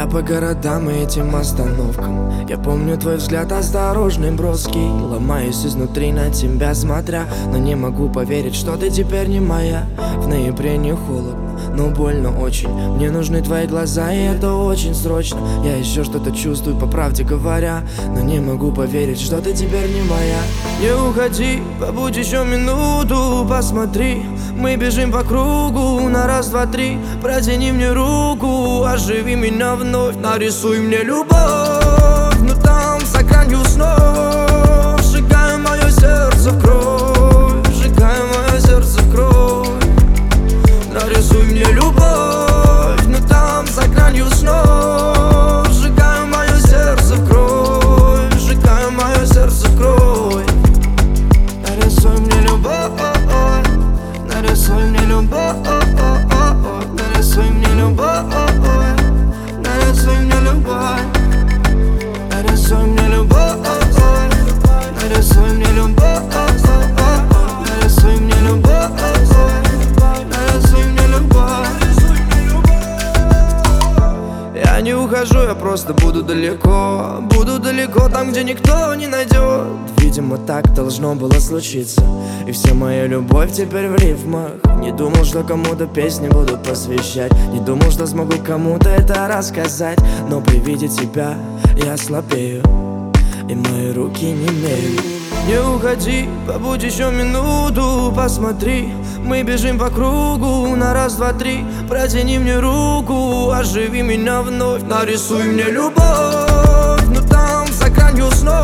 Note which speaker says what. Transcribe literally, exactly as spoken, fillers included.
Speaker 1: Я по городам и этим остановкам. Я помню твой взгляд осторожный, броский. Ломаюсь изнутри на тебя смотря, но не могу поверить, что ты теперь не моя. В ноябре не холодно, но больно очень. Мне нужны твои глаза, и это очень срочно. Я еще что-то чувствую, по правде говоря, но не могу поверить, что ты теперь не моя. Не уходи, побудь еще минуту, посмотри. Мы бежим по кругу на раз, два, три. Протяни мне руку, оживи меня вновь. Нарисуй мне любовь, но там за гранью снов. Сжигай мое сердце в кровь, сжигай мое сердце в кровь. Нарисуй мне любовь, но там за гранью снов. Сжигай мое сердце в кровь, сжигай мое сердце в кровь. Нарисуй мне любовь, нарисуй мне любовь, нарисуй мне любовь, нарисуй мне любовь, нарисуй мне любовь, нарисуй мне любовь, нарисуй мне любовь, нарисуй мне любовь. Я не ухожу, я просто буду далеко. Буду далеко там, где никто не найдет. Видимо, так должно было случиться. И вся моя любовь теперь в рифмах. Не думал, что кому-то песни буду посвящать. Не думал, что смогу кому-то это рассказать. Но при виде тебя я слабею, и мои руки немеют. Не уходи, побудь еще минуту, посмотри. Мы бежим по кругу на раз, два, три. Протяни мне руку, оживи меня вновь. Нарисуй мне любовь, но там за гранью снов.